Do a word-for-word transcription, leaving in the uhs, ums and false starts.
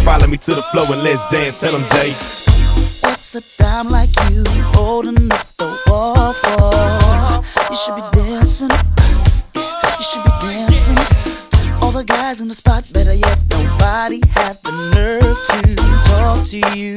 follow me to the floor and let's dance. Tell them, Jay. What's a dime like you holding up the wall for? You should be dancing, yeah, you should be dancing. All the guys in the spot, better yet, nobody had the nerve to talk to you.